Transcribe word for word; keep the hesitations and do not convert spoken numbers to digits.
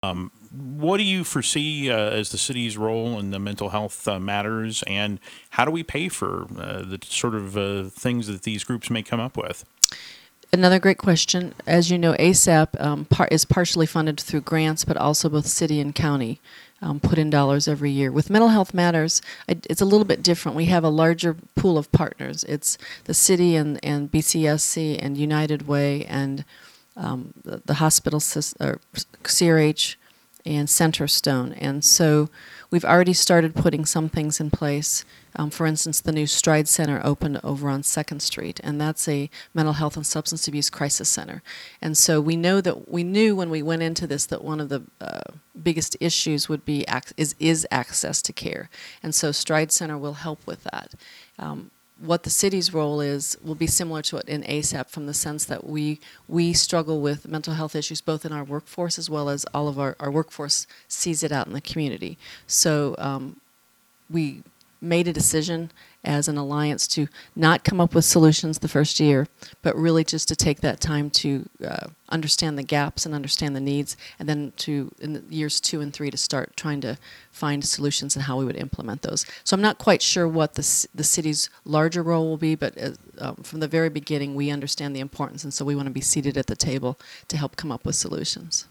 What do you foresee uh, as the city's role in the mental health uh, matters, and how do we pay for uh, the sort of uh, things that these groups may come up with? Another great question. As you know, ASAP um, par- is partially funded through grants, but also both city and county um, put in dollars every year. With Mental Health Matters, I, it's a little bit different. We have a larger pool of partners. It's the city and, and B C S C and United Way and um, the, the hospital sys- or C R H and Centerstone. And so we've already started putting some things in place. Um, for instance, the new Stride Center opened over on second Street, and that's a mental health and substance abuse crisis center. And so we know that we knew when we went into this that one of the uh, biggest issues would be ac- is is access to care. And so Stride Center will help with that. Um, what the city's role is will be similar to it in ASAP, from the sense that we we struggle with mental health issues both in our workforce as well as all of our, our workforce sees it out in the community. So um, we made a decision as an alliance to not come up with solutions the first year, but really just to take that time to uh, understand the gaps and understand the needs, and then to, in the years two and three, to start trying to find solutions and how we would implement those. So I'm not quite sure what the, c- the city's larger role will be, but uh, um, from the very beginning, we understand the importance, and so we want to be seated at the table to help come up with solutions.